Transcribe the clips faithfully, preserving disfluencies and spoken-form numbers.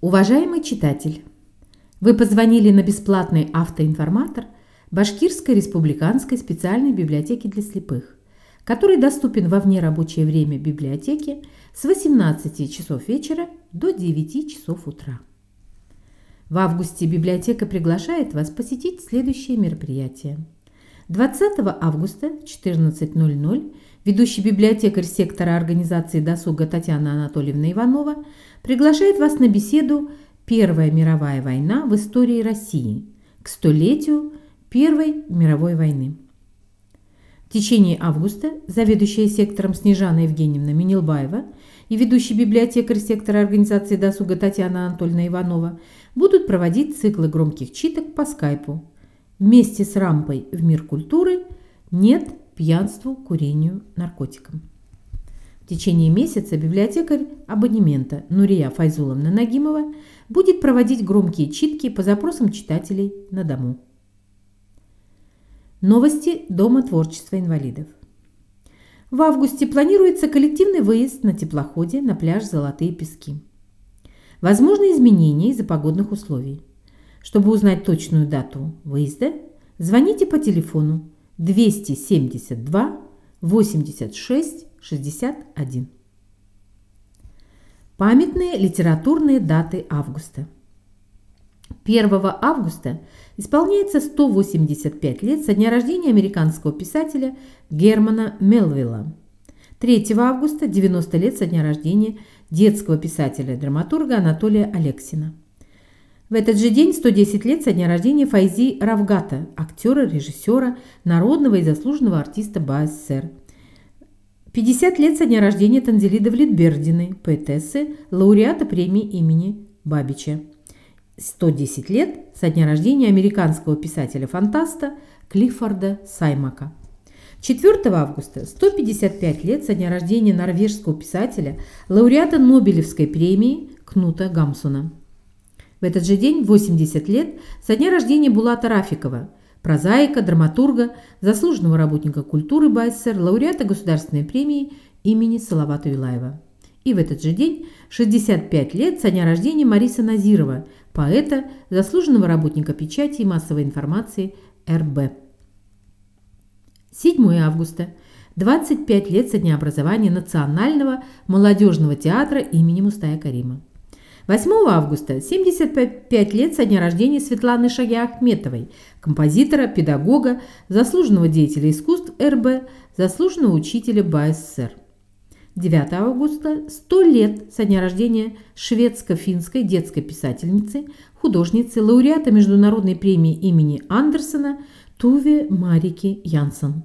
Уважаемый читатель, вы позвонили на бесплатный автоинформатор Башкирской республиканской специальной библиотеки для слепых, который доступен во внерабочее время библиотеки с восемнадцати часов вечера до девяти часов утра. В августе библиотека приглашает вас посетить следующие мероприятия. двадцатого августа в четырнадцать ноль ноль ведущий библиотекарь сектора организации досуга Татьяна Анатольевна Иванова приглашает вас на беседу «Первая мировая война в истории России» к столетию Первой мировой войны. В течение августа заведующая сектором Снежана Евгеньевна Минилбаева и ведущий библиотекарь сектора организации досуга Татьяна Анатольевна Иванова будут проводить циклы громких читок по скайпу. Вместе с рампой в мир культуры «Нет пьянству, курению, наркотикам». В течение месяца библиотекарь абонемента Нурия Файзуловна Нагимова будет проводить громкие читки по запросам читателей на дому. Новости Дома творчества инвалидов. В августе планируется коллективный выезд на теплоходе на пляж Золотые Пески. Возможны изменения из-за погодных условий. Чтобы узнать точную дату выезда, звоните по телефону двести семьдесят два восемьдесят шесть шестьдесят один. Памятные литературные даты августа. первого августа исполняется сто восемьдесят пять лет со дня рождения американского писателя Германа Мелвилла. третьего августа девяносто лет со дня рождения детского писателя-драматурга Анатолия Алексина. В этот же день сто десять лет со дня рождения Файзи Равгата, актера, режиссера, народного и заслуженного артиста БАССР. пятьдесят лет со дня рождения Танзилиды Влетбердиной, поэтессы, лауреата премии имени Бабича. сто десять лет со дня рождения американского писателя-фантаста Клиффорда Саймака. четвёртого августа сто пятьдесят пять лет со дня рождения норвежского писателя, лауреата Нобелевской премии Кнута Гамсуна. В этот же день восемьдесят лет со дня рождения Булата Рафикова, прозаика, драматурга, заслуженного работника культуры БАССР, лауреата государственной премии имени Салавата Юлаева. И в этот же день шестьдесят пять лет со дня рождения Мариса Назирова, поэта, заслуженного работника печати и массовой информации эр бэ. седьмого августа – двадцать пять лет со дня образования Национального молодежного театра имени Мустая Карима. восьмого августа – семьдесят пять лет со дня рождения Светланы Шагиахметовой, композитора, педагога, заслуженного деятеля искусств эр бэ, заслуженного учителя БАССР. девятого августа – сто лет со дня рождения шведско-финской детской писательницы, художницы, лауреата международной премии имени Андерсена Туве Марики Янсен.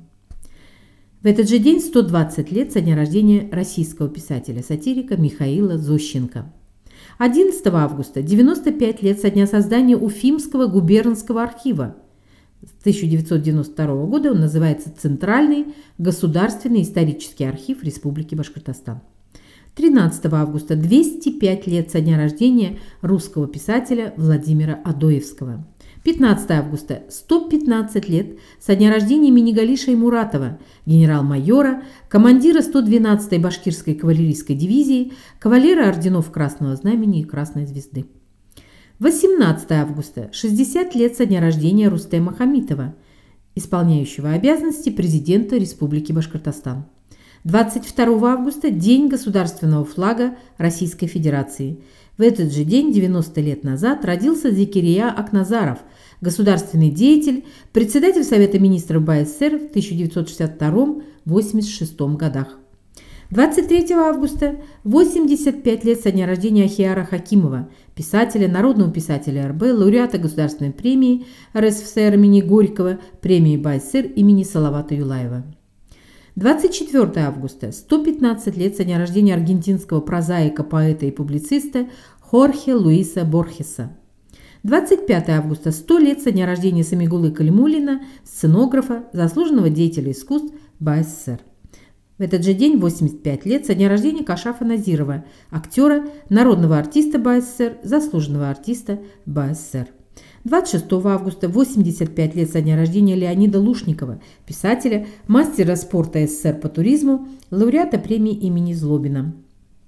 В этот же день сто двадцать лет со дня рождения российского писателя-сатирика Михаила Зощенко. одиннадцатого августа – девяносто пять лет со дня создания Уфимского губернского архива. С тысяча девятьсот девяносто второго года он называется Центральный государственный исторический архив Республики Башкортостан. тринадцатого августа – двести пять лет со дня рождения русского писателя Владимира Адоевского. пятнадцатого августа – сто пятнадцать лет со дня рождения Минигалиша Шаймуратова, генерал-майора, командира сто двенадцатой башкирской кавалерийской дивизии, кавалера орденов Красного Знамени и Красной Звезды. восемнадцатого августа – шестьдесят лет со дня рождения Рустема Хамитова, исполняющего обязанности президента Республики Башкортостан. двадцать второго августа – День государственного флага Российской Федерации. В этот же день, девяносто лет назад, родился Зекирия Акназаров, государственный деятель, председатель Совета министров БАССР в тысяча девятьсот шестьдесят втором — восемьдесят шестом годах. двадцать третьего августа – восемьдесят пять лет со дня рождения Ахиара Хакимова, писателя, народного писателя эр бэ, лауреата государственной премии эр эс эф эс эр имени Горького, премии БАССР имени Салавата Юлаева. двадцать четвёртого августа – сто пятнадцать лет со дня рождения аргентинского прозаика, поэта и публициста Хорхе Луиса Борхеса. двадцать пятого августа – сто лет со дня рождения Самигулы Калимуллина, сценографа, заслуженного деятеля искусств БАССР. В этот же день восемьдесят пять лет со дня рождения Кашафа Назирова, актера, народного артиста БАССР, заслуженного артиста БАССР. двадцать шестого августа – восемьдесят пять лет со дня рождения Леонида Лушникова, писателя, мастера спорта СССР по туризму, лауреата премии имени Злобина.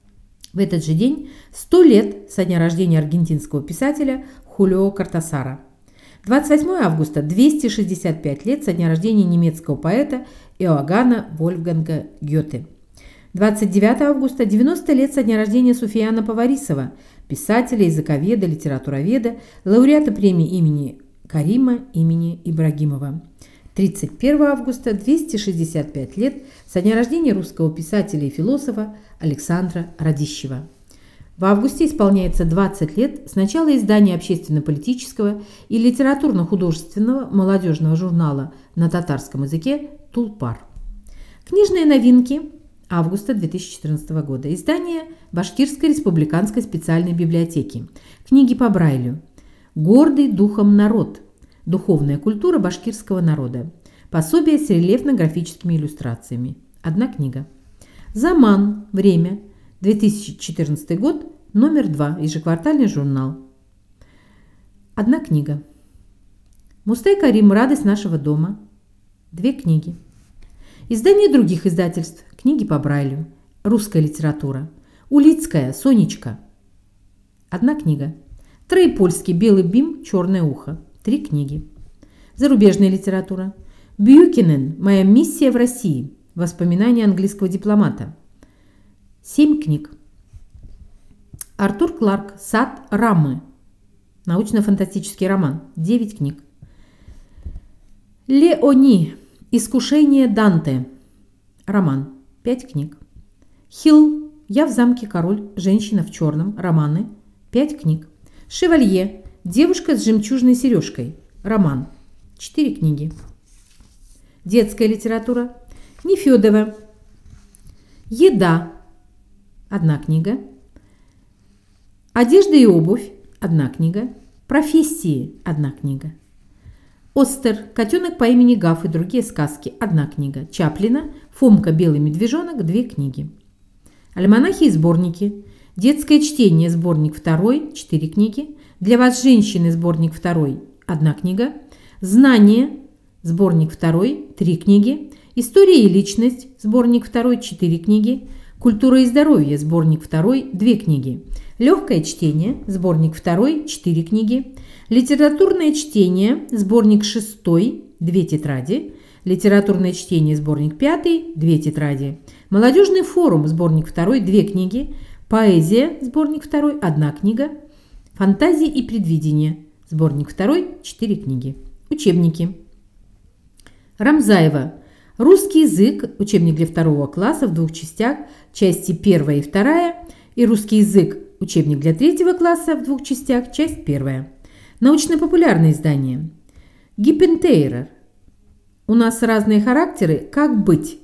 В этот же день сто лет со дня рождения аргентинского писателя Хулио Кортасара. двадцать восьмого августа – двести шестьдесят пять лет со дня рождения немецкого поэта Иоганна Вольфганга Гёте. двадцать девятого августа – девяносто лет со дня рождения Суфияна Поварисова, писателя, языковеда, литературоведа, лауреата премии имени Карима, имени Ибрагимова. тридцать первого августа – двести шестьдесят пять лет со дня рождения русского писателя и философа Александра Радищева. В августе исполняется двадцать лет с начала издания общественно-политического и литературно-художественного молодежного журнала на татарском языке «Тулпар». Книжные новинки августа две тысячи четырнадцатого года. Издание Башкирской республиканской специальной библиотеки. Книги по Брайлю. «Гордый духом народ. Духовная культура башкирского народа». Пособие с рельефно-графическими иллюстрациями. Одна книга. «Заман. Время. две тысячи четырнадцатый год. Номер два. Ежеквартальный журнал». Одна книга. «Мустай Карим. Радость нашего дома». Две книги. Издание других издательств. Книги по Брайлю. Русская литература. Улицкая. Сонечка. Одна книга. Троепольский. Белый бим. Черное ухо. Три книги. Зарубежная литература. Бьюкинен. Моя миссия в России. Воспоминания английского дипломата. Семь книг. Артур Кларк. Сад Рамы. Научно-фантастический роман. Девять книг. Леони. Искушение Данте. Роман. Пять книг. Хилл. Я в замке король. Женщина в черном. Романы. Пять книг. Шевалье. Девушка с жемчужной сережкой. Роман. Четыре книги. Детская литература. Нефёдова. Еда. Одна книга. Одежда и обувь. Одна книга. Профессии. Одна книга. Остер. Котенок по имени Гав и другие сказки. Одна книга. Чаплина. Фомка. Белый медвежонок. Две книги. Альманахи и сборники. Детское чтение. Сборник второй. Четыре книги. Для вас, женщины. Сборник второй. Одна книга. Знание. Сборник второй. Три книги. История и личность. Сборник второй. Четыре книги. Культура и здоровье. Сборник второй. Две книги. Легкое чтение. Сборник второй. Четыре книги. Литературное чтение. Сборник шестой. Две тетради. Литературное чтение. Сборник пятый. Две тетради. Молодежный форум. Сборник второй. Две книги. Поэзия. Сборник второй. Одна книга. Фантазии и предвидение. Сборник второй. Четыре книги. Учебники. Рамзаева. Русский язык. Учебник для второго класса в двух частях. Части первая и вторая. И русский язык. Учебник для третьего класса в двух частях. Часть первая. Научно-популярное издание. Гиппентейрер. У нас разные характеры. Как быть?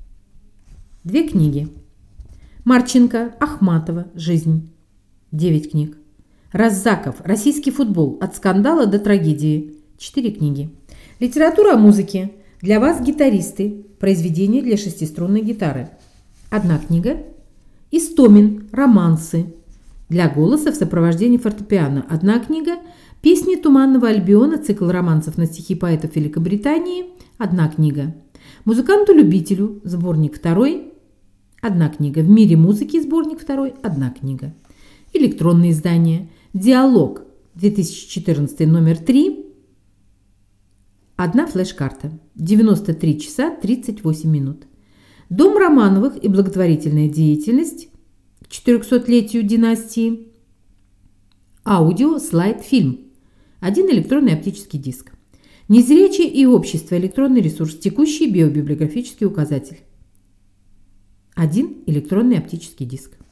Две книги. Марченко. Ахматова. Жизнь. Девять книг. Раззаков. Российский футбол. От скандала до трагедии. Четыре книги. Литература о музыке. Для вас, гитаристы. Произведения для шестиструнной гитары. Одна книга. Истомин. Романсы. Для голоса в сопровождении фортепиано. Одна книга. Песни Туманного Альбиона. Цикл романсов на стихи поэтов Великобритании. Одна книга. Музыканту-любителю. Сборник второй. Одна книга. В мире музыки. Сборник второй. Одна книга. Электронные издания. Диалог. две тысячи четырнадцатый. Номер три. Одна флеш-карта. девяносто три часа тридцать восемь минут. Дом Романовых и благотворительная деятельность к четырехсотлетию династии. Аудио, слайд, фильм. Один электронный оптический диск. Незрячие и общество. Электронный ресурс. Текущий биобиблиографический указатель. Один электронный оптический диск.